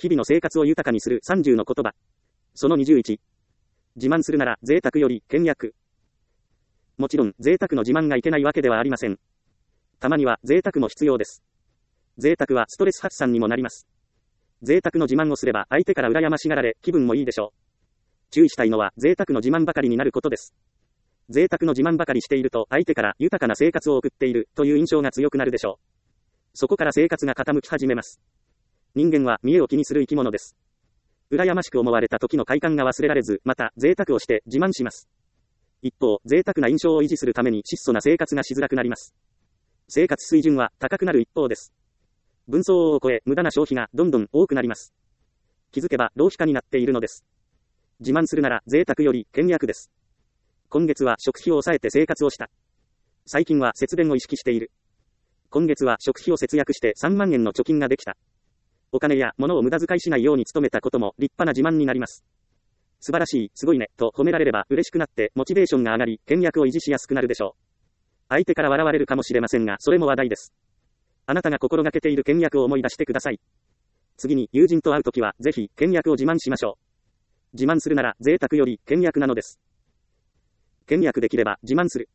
日々の生活を豊かにする30の言葉。その21。自慢するなら贅沢より倹約。もちろん贅沢の自慢がいけないわけではありません。たまには贅沢も必要です。贅沢はストレス発散にもなります。贅沢の自慢をすれば相手から羨ましがられ気分もいいでしょう。注意したいのは贅沢の自慢ばかりになることです。贅沢の自慢ばかりしていると相手から豊かな生活を送っているという印象が強くなるでしょう。そこから生活が傾き始めます。人間は見栄を気にする生き物です。羨ましく思われた時の快感が忘れられず、また贅沢をして自慢します。一方、贅沢な印象を維持するために質素な生活がしづらくなります。生活水準は高くなる一方です。分相応を超え無駄な消費がどんどん多くなります。気づけば浪費家になっているのです。自慢するなら贅沢より倹約です。今月は食費を抑えて生活をした。最近は節電を意識している。今月は食費を節約して3万円の貯金ができた。お金や物を無駄遣いしないように努めたことも立派な自慢になります。素晴らしい、すごいね、と褒められれば嬉しくなってモチベーションが上がり、倹約を維持しやすくなるでしょう。相手から笑われるかもしれませんが、それも話題です。あなたが心がけている倹約を思い出してください。次に友人と会うときは、ぜひ倹約を自慢しましょう。自慢するなら贅沢より倹約なのです。倹約できれば自慢する。